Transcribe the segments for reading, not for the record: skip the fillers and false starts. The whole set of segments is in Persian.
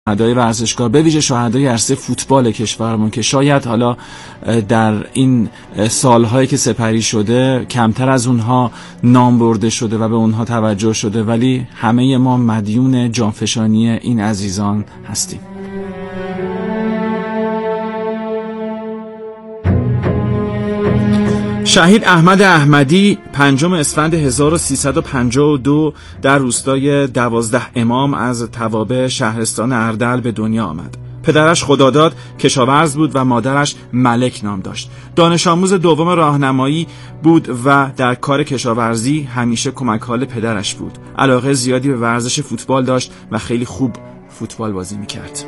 شهدای ورزشگاه، به ویژه شهدای عرصه فوتبال کشورمون که شاید حالا در این سالهایی که سپری شده کمتر از اونها نام برده شده و به اونها توجه شده، ولی همه ما مدیون جانفشانی این عزیزان هستیم. شهید احمد احمدی 5 اسفند 1352 در روستای 12 امام از توابع شهرستان اردل به دنیا آمد. پدرش خداداد کشاورز بود و مادرش ملک نام داشت. دانش آموز دوم راهنمایی بود و در کار کشاورزی همیشه کمک حال پدرش بود. علاقه زیادی به ورزش فوتبال داشت و خیلی خوب فوتبال بازی می‌کرد.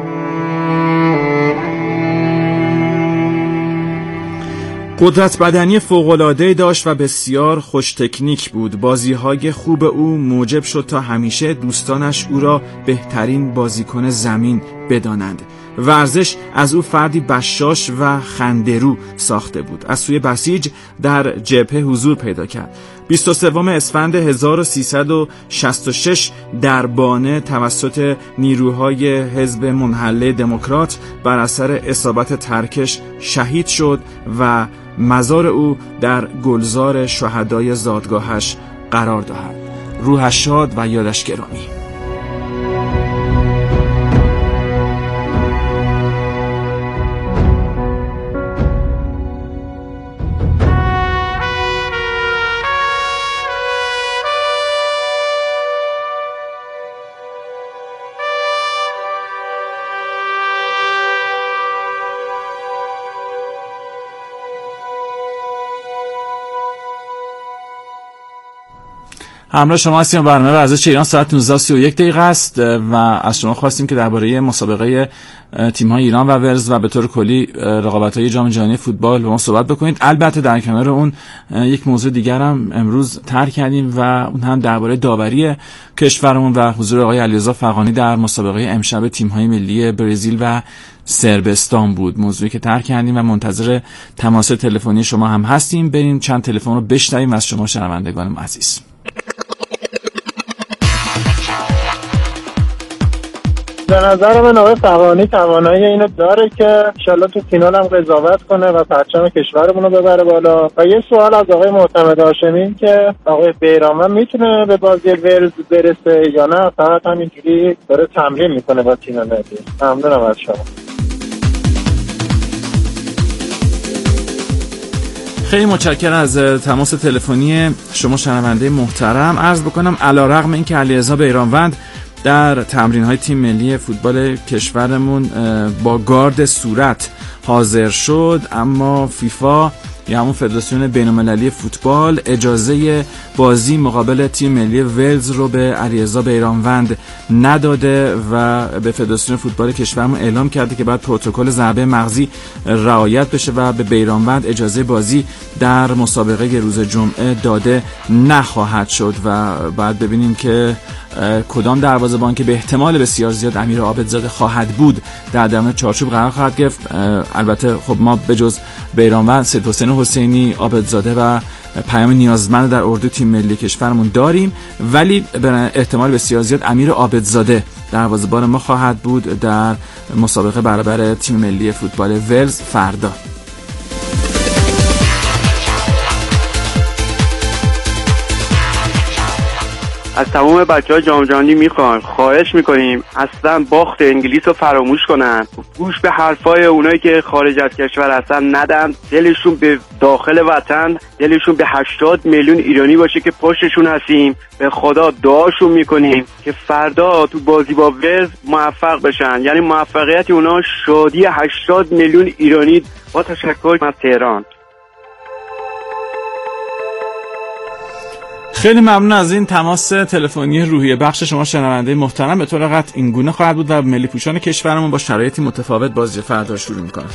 قدرت بدنی فوق‌العاده‌ای داشت و بسیار خوش تکنیک بود. بازی‌های خوب او موجب شد تا همیشه دوستانش او را بهترین بازیکن زمین بدانند. ورزش از او فردی بشاش و خنده‌رو ساخته بود. از سوی بسیج در جبهه حضور پیدا کرد. 23 اسفند 1366 در بانه توسط نیروهای حزب منحله دموکرات بر اثر اصابت ترکش شهید شد و مزار او در گلزار شهدای زادگاهش قرار دهد. روحش شاد و یادش گرامی. همراه شما هستیم. برنامه ورزش ایران ساعت 19:31 است و از شما خواستیم که درباره مسابقه تیم‌های ایران و ولز و به طور کلی رقابت‌های جام جهانی فوتبال با ما صحبت بکنید. البته در کنار اون یک موضوع دیگر هم امروز طرح کردیم و اون هم درباره داوری کشورمون و حضور آقای علیرضا فغانی در مسابقه امشب تیم‌های ملی برزیل و صربستان بود. موضوعی که طرح کردیم و منتظر تماس تلفنی شما هم هستیم. بریم چند تلفن رو بشنویم از شما شنوندگان عزیز. به نظر من آقای فغانی توانایی اینو داره که انشالله تو فینال هم قضاوت کنه و پرچم کشورمون رو ببره بالا. و یه سوال از آقای معتمد هاشمی که آقای بیرانوند میتونه به بازی ولز برسه یا نه فقط همینجوری داره تمرین میکنه با تیم ملی. ممنونم از شما. خیلی متشکرم از تماس تلفنی شما شنونده محترم. عرض بکنم علیرغم اینکه علیرضا بیرانوند در تمرین‌های تیم ملی فوتبال کشورمون با گارد صورت حاضر شد، اما فیفا یا همون فدراسیون بین‌المللی فوتبال اجازه بازی مقابل تیم ملی ولز رو به علیرضا بیرانوند نداده و به فدراسیون فوتبال کشورمون اعلام کرده که باید پروتکل ضربه مغزی رعایت بشه و به بیرانوند اجازه بازی در مسابقه روز جمعه داده نخواهد شد و بعد ببینیم که کدام دروازه‌بان که به احتمال بسیار زیاد امیر عابدزاده خواهد بود در درون چارچوب قرار خواهد گرفت. البته خب ما به جز بیرانوند سید حسین حسینی، عابدزاده و پیام نیازمند در اردو تیم ملی کشورمون داریم، ولی به احتمال بسیار زیاد امیر عابدزاده دروازه‌بان ما خواهد بود در مسابقه برابر تیم ملی فوتبال ولز فردا. از تمام بچه‌های جام جهانی میخوام خواهش میکنیم اصلا باخت انگلیس رو فراموش کنن، گوش به حرفای اونایی که خارج از کشور اصلا ندن، دلشون به داخل وطن، دلشون به 80 میلیون ایرانی باشه که پشتشون هستیم. به خدا دعاشون میکنیم که فردا تو بازی با ولز موفق بشن، یعنی موفقیت اونا شادی 80 میلیون ایرانی. با تشکر از تهران. خیلی ممنون از این تماس تلفنی روحیه بخش شما شنونده محترم. به طور قطع این گونه خواهد بود و ملی پوشان کشورمون با شرایطی متفاوت بازی فردا شروع می‌کنه.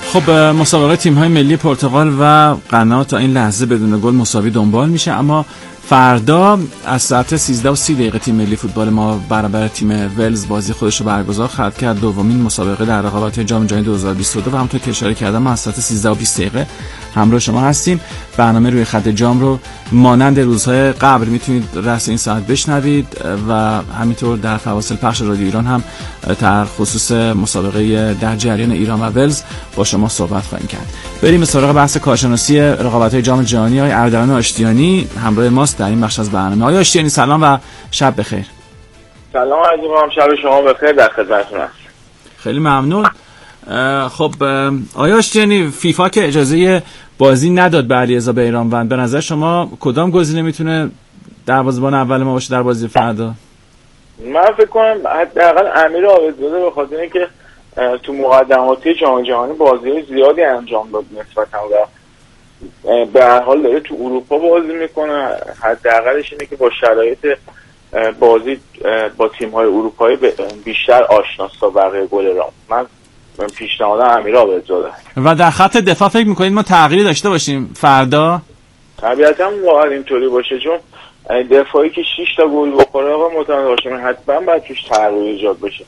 خب مسابقه تیم‌های ملی پرتغال و غنا تا این لحظه بدون گل مساوی دنبال میشه، اما فردا از ساعت 13:30 تیم ملی فوتبال ما برابر تیم ولز بازی خودش رو برگزار خواهد کرد. دومین مسابقه در رقابت جام جهانی 2022 و همونطور که اشاره کردم ما از ساعت 13:20 همراه شما هستیم. برنامه روی خط جام رو مانند روزهای قبل میتونید رأس این ساعت بشنوید و همینطور در فواصل پخش رادیو ایران هم در خصوص مسابقه در جریان ایران و ولز با شما صحبت خواهیم کرد. بریم سراغ بحث کارشناسی رقابت‌های جام جهانی. آقای اردلان آشتیانی همراه ماست در این بخش از برنامه. آقای آشتیانی سلام و شب بخیر. سلام عزیزم، شب شما بخیر، در خدمتتون هستم. خیلی ممنون. خب آقای آشتیانی، فیفا که اجازه بازی نداد به علیرضا بیرانوند، به نظر شما کدام گزینه میتونه دروازه‌بان اول ما باشه در بازی فردا؟ من فکر کنم حداقل امیر عابدزاده، به خاطر اینکه تو مقدماتی جام جهانی بازی‌های زیادی انجام داد نسبتاً و به هر حال داره تو اروپا بازی میکنه، حداقلش اینه که با شرایط بازی با تیم‌های اروپایی بیشتر آشناست تا بقیه گلران. من پیشنهادم امیر عابدزاده. و در خط دفاع فکر میکنید ما تغییری داشته باشیم فردا؟ طبیعتاً باید اینطوری باشه، چون دفاعی که 6 تا گل بخوره آقا معتمد باشه حتما باید توش تغییر ایجاد بشه.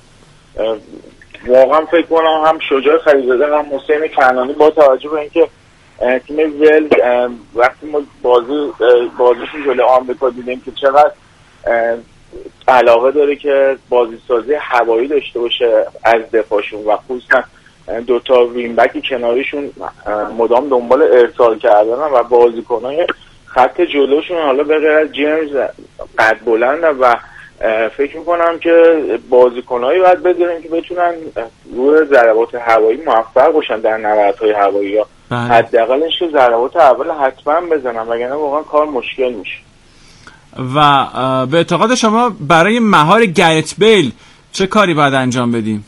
واقعا فکر کنم هم شجاع خلیزاده هم حسین کنعانی با توجه به اینکه تیم ولز وقتی ما بازیشون جلوی آمریکا دیدیم که چقدر علاقه داره که بازیسازی هوایی داشته باشه از دفاعشون و خصوصا دوتا وین بک کناریشون مدام دنبال ارسال کردن و بازیکنای خط جلوشون حالا به غیر از جیمز قد بلند و فکر میکنم که بازیکنایی باید بداریم که بتونن روی ضربات هوایی موفق باشن در نبردهای هوایی، یا حداقلش که ضربات اول حتما بزنن وگرنه واقعا کار مشکل میشه. و به اعتقاد شما برای مهار گرت بیل چه کاری باید انجام بدیم؟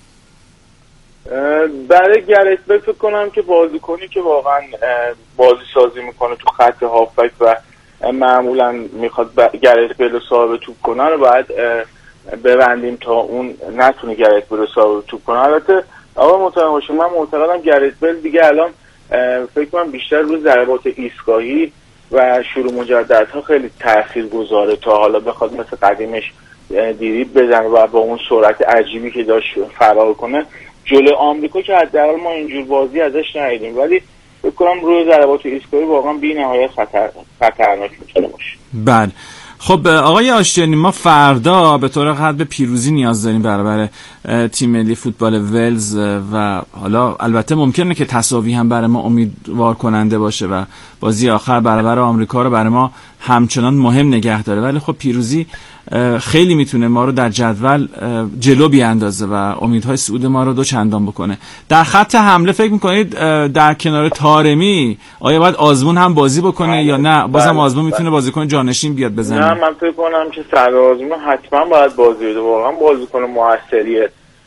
برای گرت بیل فکر کنم که بازیکنی که واقعا بازی سازی میکنه تو خط هافبک و معمولا میخواد گرت بیل رو صاحب توپ کنه رو باید ببندیم تا اون نتونه گرت بیل رو صاحب توپ کنه. البته آقا مطمئن باشید من معتقدم گرت بیل دیگه الان فکر کنم بیشتر روی ضربات ایستگاهی و شروع مجددها خیلی تاثیرگذاره تا حالا بخواد مثل قدیمش دریبل بزنه و با اون سرعت عجیبی که داشت فرار کنه. جلوی آمریکا که حداقل ما اینجور بازی ازش ندیدیم، ولی فکر کنم روی ضربات ایستگاهی واقعا بی‌نهایت خطرناک میتونه باشه. بله. خب آقای آشتیانی، ما فردا به طور قطع به پیروزی نیاز داریم برابر تیم ملی فوتبال ولز و حالا البته ممکنه که تساوی هم برای ما امیدوار کننده باشه و بازی آخر برابر آمریکا رو برای ما همچنان مهم نگه داره، ولی خب پیروزی خیلی میتونه ما رو در جدول جلو بیاندازه و امیدهای صعود ما رو دو چندان بکنه. در خط حمله فکر میکنید در کنار طارمی آیا باید آزمون هم بازی بکنه یا نه بازم آزمون میتونه بازیکن جانشین بیاد بزنه؟ نه، من فکر کنم که سردار آزمون حتما باید بازی بده، واقعا بازیکن موثریه.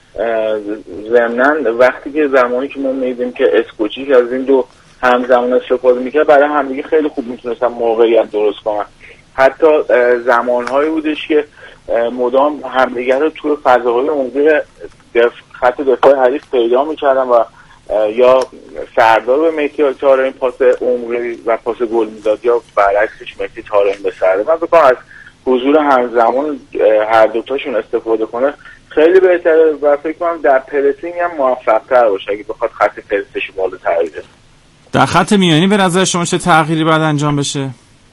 ضمناً وقتی که زمانی که ما میدیم که اسکوچی از این دو همزمان استفاده میکرد برای همدیگه خیلی خوب میتونستن موقعیت درست کنن. حتی زمانهایی بودش که مدام همدیگه رو توی فضاهای عمقی خط دفاع حریف پیدا میکردن و یا سردار به مهدی طارمی پاس عمقی و پاس گل میداد یا برعکسش مهدی طارمی به سردار. من فکر کنم از حضور همزمان هر دوتاشون استفاده کنه خیلی بهتره و فکر کنم در پرسینگ هم موفق‌تر باشه اگه بخواد خط پرسش بالاتر بره. در خط میانی به نظر شما چه تغییری باید انجام بشه؟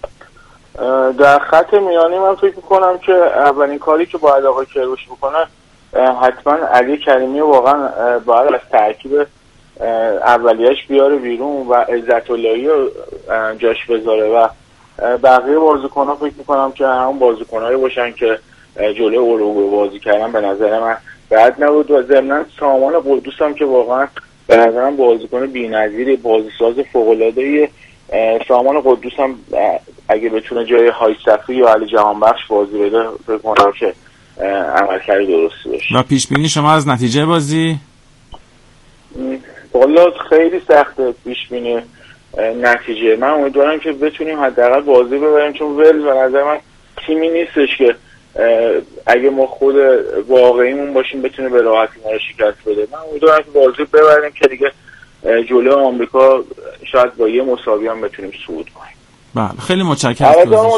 در خط میانی من فکر میکنم که اولین کاری که باید آقای کیروش بکنه حتما علی کریمی واقعا باید از ترکیب اولیه‌اش بیاره بیرون و عزت اللهی رو جاش بذاره و بقیه بازیکن‌ها فکر میکنم که همون بازیکن‌هایی باشن که جلوی اوروگوئه بازی کردن به نظر من بد نبود و ضمناً سامان قدوس هم که واقعا به نظرم بازیکن بی‌نظیر بازیساز فوق‌العاده‌ای. سامان قدوس هم اگه بتونه جای های صفی یا علی جهانبخش بازی بده فکر کنم که عملکرد درستی باشه. و پیش بینی شما از نتیجه بازی؟ والا خیلی سخته پیش بینی نتیجه. من امیدوارم که بتونیم حداقل بازی ببریم، چون ولز به نظر من تیمی نیستش که اگه ما خود واقعیمون باشیم بتونه به راحتی ما رو شکست بده. من امیدوارم که بازی ببریم که دیگه جلوی آمریکا شاید با یه مساوی هم بتونیم صعود کنیم. بله خیلی متشکرم.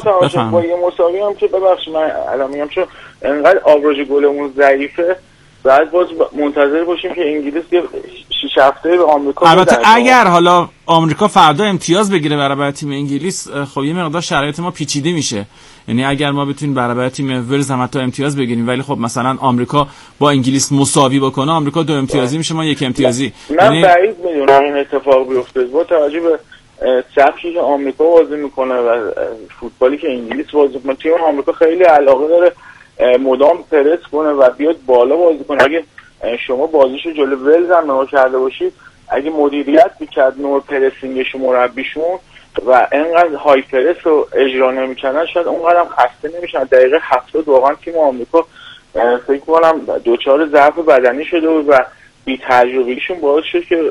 با یه مساوی هم که ببخشید من الان میگم چون انقدر آوریج گلمون ضعیفه بعد باز منتظر باشیم که انگلیس یه 6 هفته به آمریکا البته اگر حالا آمریکا فردا امتیاز بگیره برابر تیم انگلیس خب یه مقدار شرایط ما پیچیده میشه. یعنی اگر ما بتونیم برابر تیم ولز هم حتی امتیاز بگیریم ولی خب مثلا آمریکا با انگلیس مساوی بکنه آمریکا 2 امتیازی میشه ما 1 امتیازی. من بعید میدونم این اتفاق بیفته با توجه به سبکی که آمریکا بازی میکنه و فوتبالی که انگلیس بازی میکنه. تیم آمریکا خیلی علاقه داره مدام پرس کنه و بیاد بالا بازی کنه. اگه شما بازیشو جلوی ولز هم نگاه کرده باشید اگه مدیریت میکرد نوع پرسینگش مربیشون و انقدر های پرس رو اجرا نمیکنن شاید اونقدر هم خسته نمیشن. دقیقه 70 واقعا تیم آمریکا فکر کنم دوچار ضعف بدنی شده و بی تجربه‌ایشون باعث شد که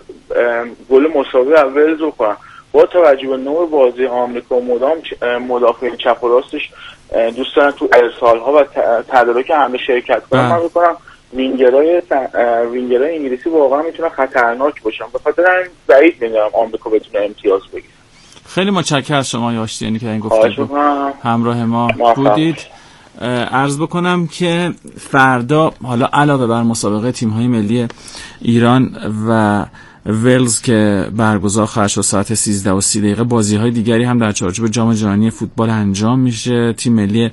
گل مساوی ولز رو کنن. با توجه به نوع بازی آمریکا مدام مدافع چپ و راستش دوست دارن تو ارسال‌ها و تدارک همه شرکت کنن. من می‌کنم وینگرای انگلیسی واقعا میتونن خطرناک باشن. به خاطر همین بعید می‌دونم آمریکا بتونه امتیاز بگیره. خیلی متشکرم از شما یاشتیانی که این گفتگو همراه ما بودید. عرض بکنم که فردا حالا علاوه بر مسابقه تیم‌های ملی ایران و ولز که برگزار خواهد شد ساعت 13:30 بازی‌های دیگری هم در چارچوب جام جهانی فوتبال انجام میشه. تیم ملی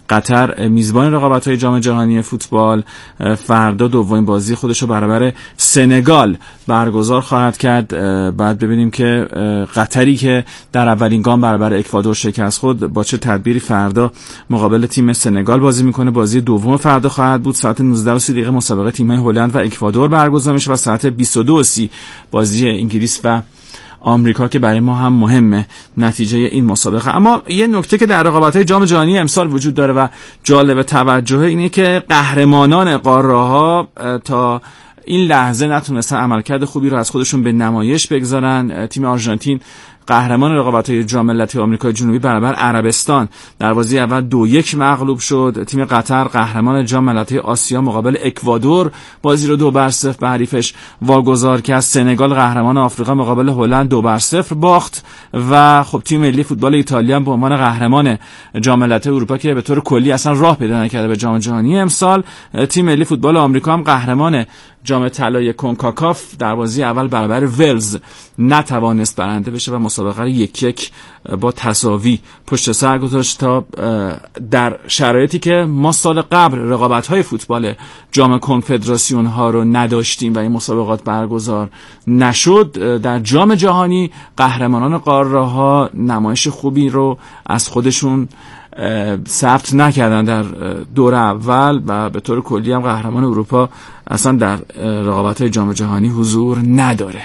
قطر میزبان رقابت‌های جام جهانی فوتبال فردا دومین بازی خودش رو برابر سنگال برگزار خواهد کرد. بعد ببینیم که قطری که در اولین گام برابر اکوادور شکست خورد با چه تدبیری فردا مقابل تیم سنگال بازی میکنه. بازی دوم فردا خواهد بود ساعت 19:30 مسابقه تیم‌های هلند و اکوادور برگزار میشه و ساعت 22:30 بازی انگلیس و آمریکا که برای ما هم مهمه نتیجه این مسابقه. اما یه نکته که در رقابت‌های جام جهانی امسال وجود داره و جالب توجهه اینه که قهرمانان قاره‌ها تا این لحظه نتونستن عملکرد خوبی رو از خودشون به نمایش بگذارن. تیم آرژانتین قهرمان رقابت‌های جام ملت‌های آمریکای جنوبی برابر عربستان در بازی اول 2-1 مغلوب شد. تیم قطر قهرمان جام ملت‌های آسیا مقابل اکوادور بازی رو 2-0 به حریفش واگذار کرد. سنگال قهرمان آفریقا مقابل هلند 2-0 باخت و خب تیم ملی فوتبال ایتالیا هم به عنوان قهرمان جام ملت‌های اروپا که به طور کلی اصلا راه پیدا نکرده به جام جهانی امسال. تیم ملی فوتبال آمریکا هم قهرمان جام طلای کنکاکاف در بازی اول برابر ولز نتوانست برنده بشه و مسابقه رو 1-1 با تساوی پشت سر گذاشت تا در شرایطی که ما سال قبل رقابت‌های فوتبال جام کنفدراسیون ها رو نداشتیم و این مسابقات برگزار نشد در جام جهانی قهرمانان قاره‌ها نمایش خوبی رو از خودشون ثبت نکردن در دور اول و به طور کلی هم قهرمان اروپا اصلا در رقابت‌های جام جهانی حضور نداره.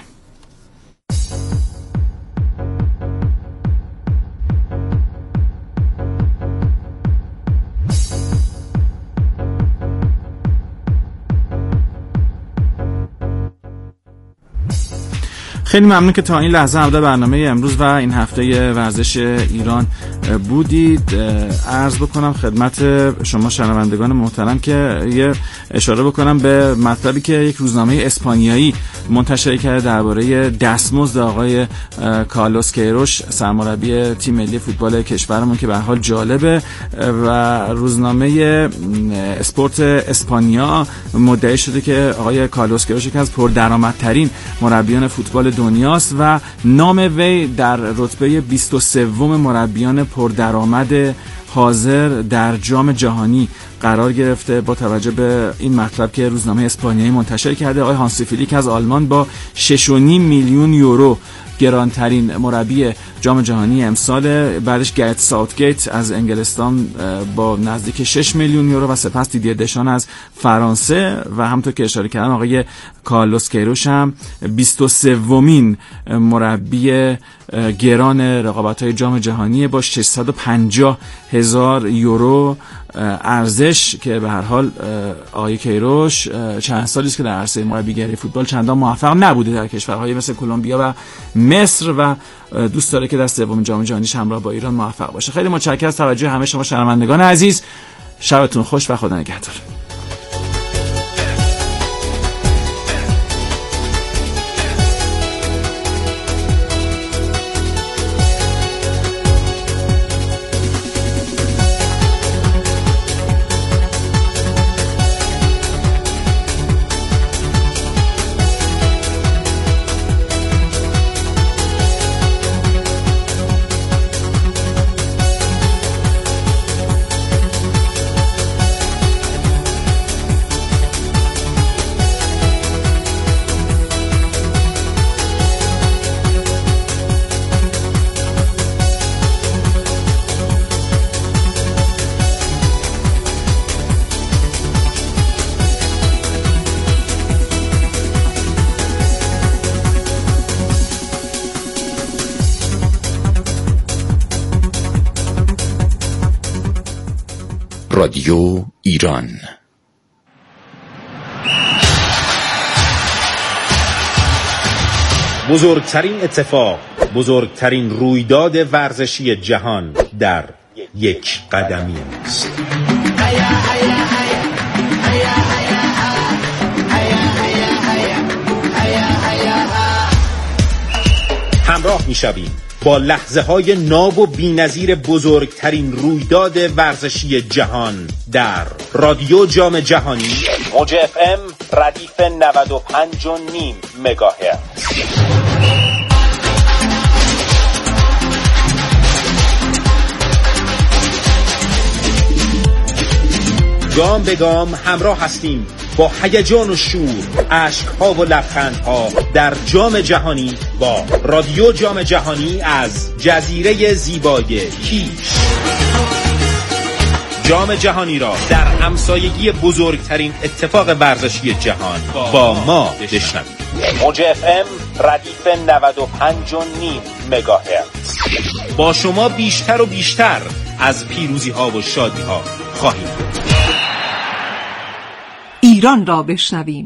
خیلی ممنون که تا این لحظه همراه برنامه امروز و این هفته ورزش ایران بودید. عرض بکنم خدمت شما شنوندگان محترم که یه اشاره بکنم به مطلبی که یک روزنامه اسپانیایی منتشر کرده درباره دستمزد آقای کارلوس کیروش سرمربی تیم ملی فوتبال کشورمون که به هر حال جالبه و روزنامه اسپورت اسپانیا مدعی شده که آقای کارلوس کیروش یکی از پردرآمدترین مربیان فوتبال دنیاست و نام وی در رتبه 23 مربیان پردرآمد حاضر در جام جهانی قرار گرفته. با توجه به این مطلب که روزنامه اسپانیایی منتشر کرده آقای هانسی فلیک از آلمان با 6.5 میلیون یورو گرانترین مربی جام جهانی امسال، بعدش گرت ساوتگیت از انگلستان با نزدیک 6 میلیون یورو و سپس دیدیر دشان از فرانسه و همونطور که اشاره کردم آقای کارلوس کیروش هم 23مین مربی گران رقابت‌های جام جهانی با 650,000 یورو ارزش که به هر حال آقای کیروش چند سالی است که در عرصه مربیگری فوتبال چندان موفق نبوده در کشورهای مثل کلمبیا و مصر و دوست داره که در سومین جام جهانیش همراه با ایران موفق باشه. خیلی متشکرم از توجه همه شما شنوندگان عزیز. شبتون خوش و خدا نگهدار. رادیو ایران. بزرگترین اتفاق، بزرگترین رویداد ورزشی جهان در یک قدمی است. همراه می‌شویم با لحظه‌های ناب و بی‌نظیر بزرگترین رویداد ورزشی جهان در رادیو جام جهانی موج FM ردیف 95.5 مگاهرتز. گام به گام همراه هستیم با هیجان و شور، اشک‌ها و لبخندها در جام جهانی با رادیو جام جهانی از جزیره زیبای کیش. جام جهانی را در همسایگی بزرگترین اتفاق ورزشی جهان با ما بشنوید. موج FM ردیف 95.5 مگاهرتز. با شما بیشتر و بیشتر از پیروزی‌ها و شادی‌ها خواهیم بود. ایران را بشنویم.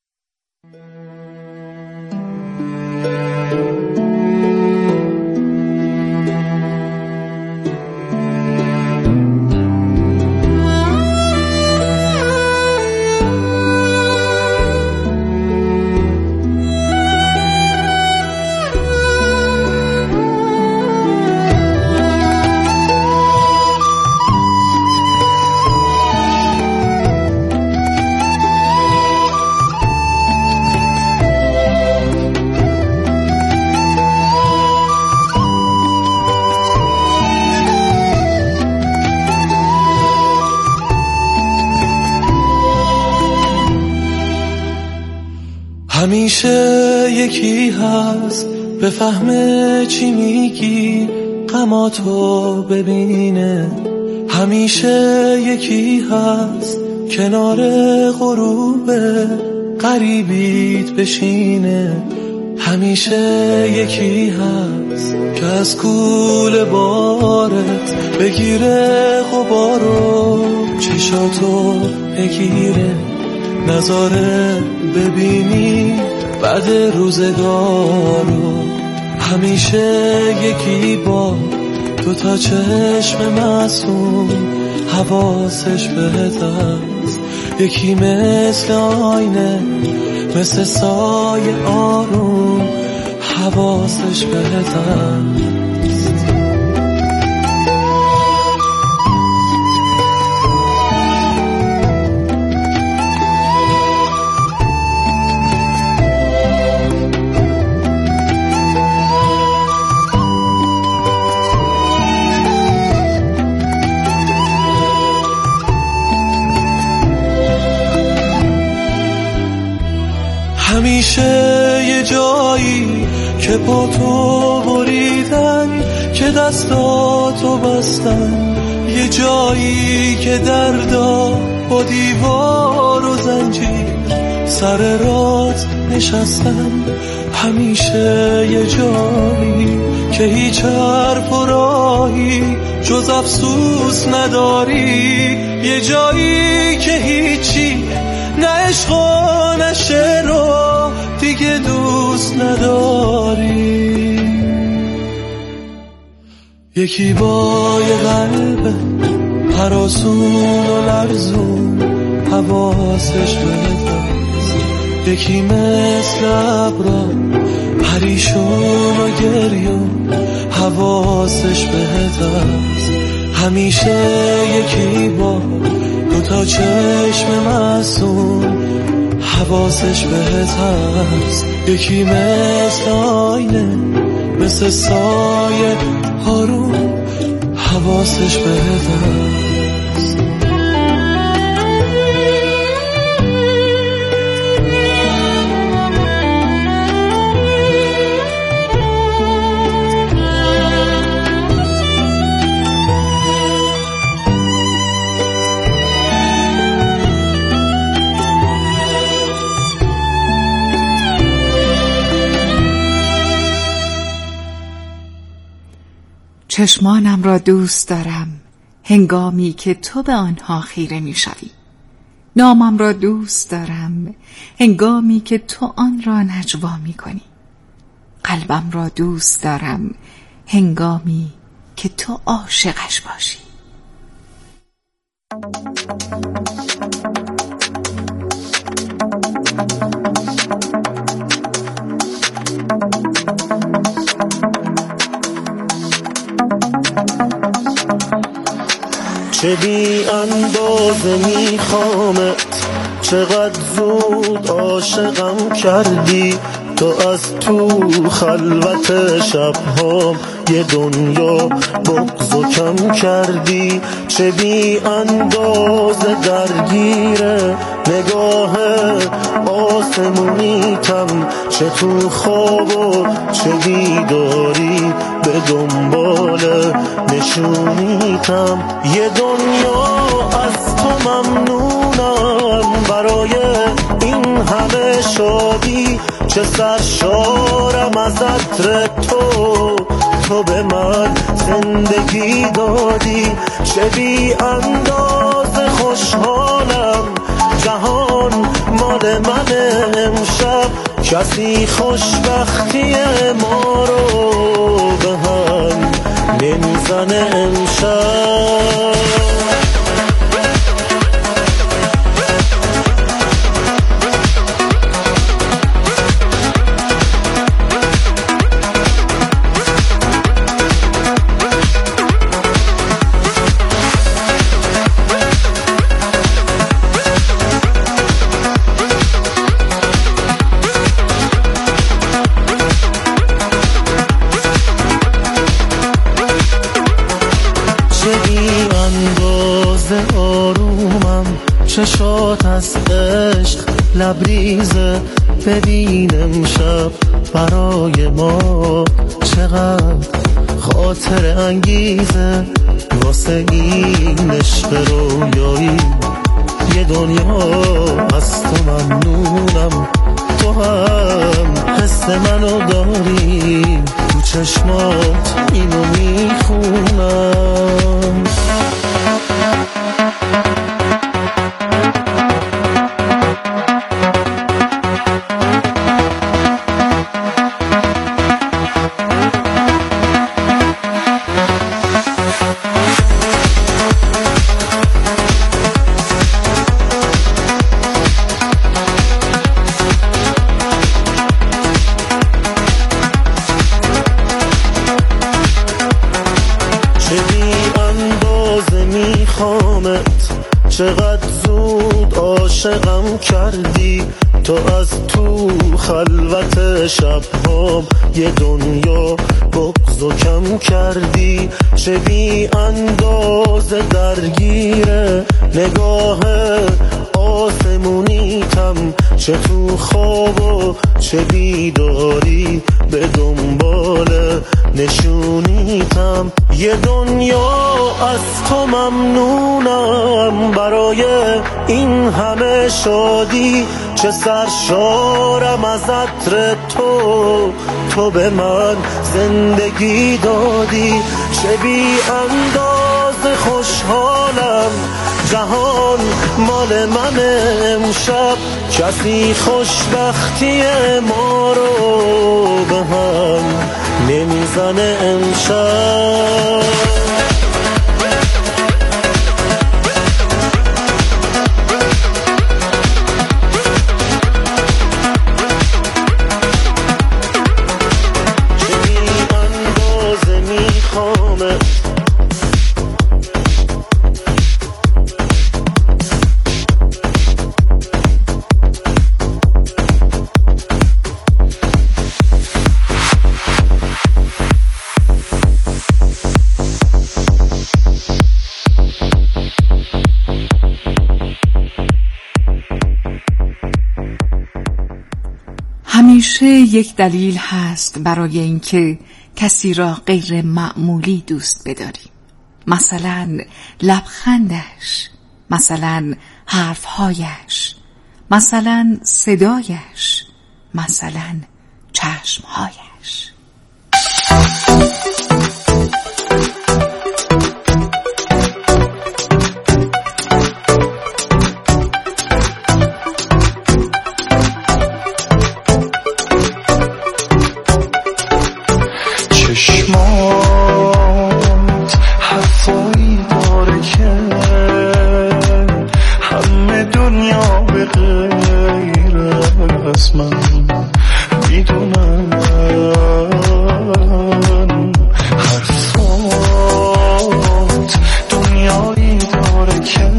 همیشه یکی هست بفهمه چی میگی، غماتو ببینه. همیشه یکی هست کنار غروب غریبیت بشینه. همیشه یکی هست که از کوله بارت بگیره غبارو، چشاتو بگیره، نظاره ببینی بعد روزگارو. همیشه یکی با دوتا چشم معصوم حواسش بهت است، یکی مثل آینه مثل سایه آروم حواسش بهت است. همیشه یه جایی که پا تو بریدن، که دستاتو بستن، یه جایی که دردا با دیوار و زنجیر سر رات نشستن. همیشه یه جایی که هیچ حرف و راهی جز افسوس نداری، یه جایی که هیچی نه عشق و نه شعر رو دیگه دوست نداری. یکی با یه قلب هراسون و لرزون حواسش بهت است، یکی مثل ابرا پریشون و گریون حواسش بهت است. همیشه یکی با دوتا چشم معصوم حواسش بهت هست، یکی مثل آینه مثل سایه آروم حواسش بهت هست. چشمانم را دوست دارم، هنگامی که تو به آنها خیره می‌شوی. نامم را دوست دارم هنگامی که تو آن را نجوا می‌کنی. قلبم را دوست دارم هنگامی که تو عاشقش باشی. چه بی اندازه میخوامت، چقدر زود عاشقم کردی. تو از تو خلوت شبهام یه دنیا بغض و کم کردی. چه بی اندازه درگیره نگاه آسمونیتم، چه تو خواب و چه بیداری به دنبال نشونیتم. یه دنیا از تو ممنونم برای این همه شادی. چه سرشارم از عطر تو به من زندگی دادی. چه بی اندازه خوشحالم جهان مال من امشب. کسی خوشبختی ما رو به هم نمیزنه امشب. چشات از عشق لبریزه، ببین امشب برای ما چقدر خاطر انگیزه. واسه این عشق رویایی یه دنیا از تو ممنونم. تو هم حس منو داری، تو چشمات اینو میخونم. چقدر زود عاشقم کردی. تو از تو خلوت شبهام یه دنیا بغض و کم کردی. چه بی اندازه درگیره نگاه آسمونیتم، چه تو خواب و چه بیداری به دنبال نشونیتم. یه دنیا از تو ممنونم برای این همه شادی. چه سرشارم از عطر تو به من زندگی دادی. چه بی اندازه خوشحالم جهان مال من امشب. کسی خوشبختی ما رو به هم نمیزنه امشب. همیشه یک دلیل هست برای اینکه کسی را غیر معمولی دوست بداری. مثلا لبخندش، مثلا حرفهایش، مثلا صدایش، مثلا چشمهایش.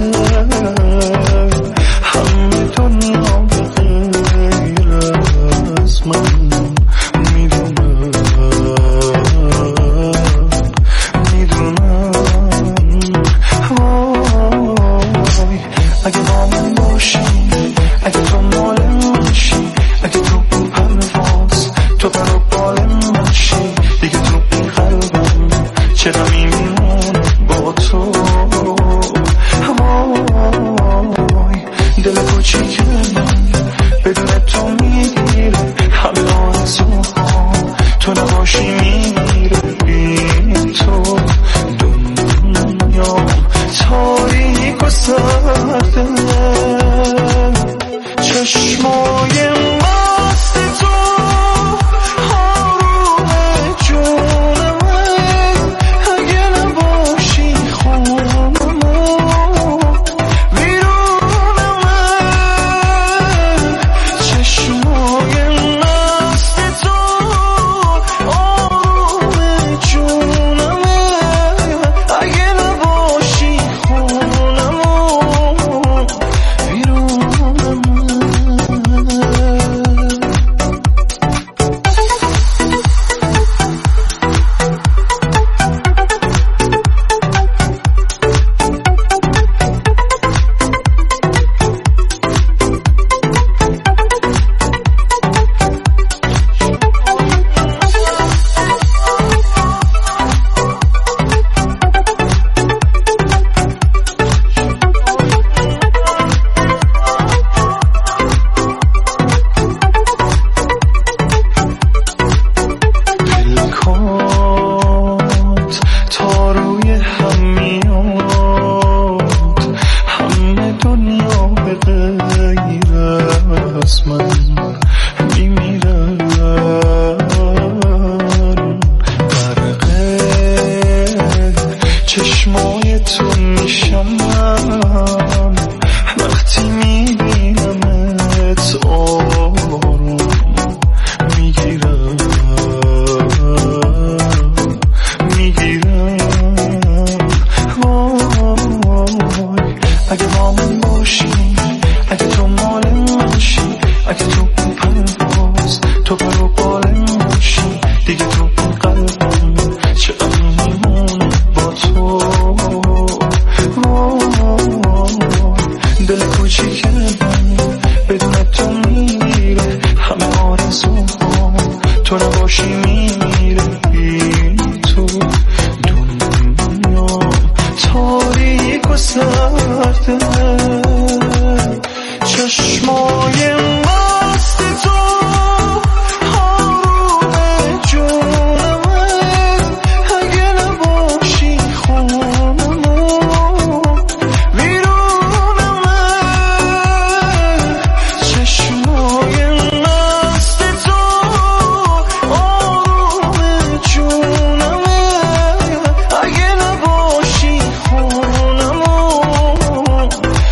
همه دنیا به غیر از من میدونم وای اگه با من باشی، اگه تو مال من باشی، اگه تو پرواز تو پر و بال من باشی، دیگه تو این قلبم چه غمی میمونه با تو. وای دل کوچیک من بدون تو میگیره همه آرزوها، تو نباشی میمیره بی تو. دنیا تاریک و سرده، چشمای مست تو آروم جونمه، اگه نباشی خونمه بیرونمه. چشمای مست تو آروم جونمه، اگه نباشی خونمه بیرونمه. تا روی هم میاد، همه دنیا به غیر از من میمیرن. غرق چشمای تو میشم وقتی میبینمت، آروم میگیرم اگه با من باشی، اگه تو مال من باشی، اگه تو پرواز تو پر و بال من باشی، دیگه تو قلبم چه غمی میمونه با تو. دل کوچیک من بدون تو میگیره همه آرزوها، تو نباشی میمیره بی تو. دنیا تاریک و سرده، چشمای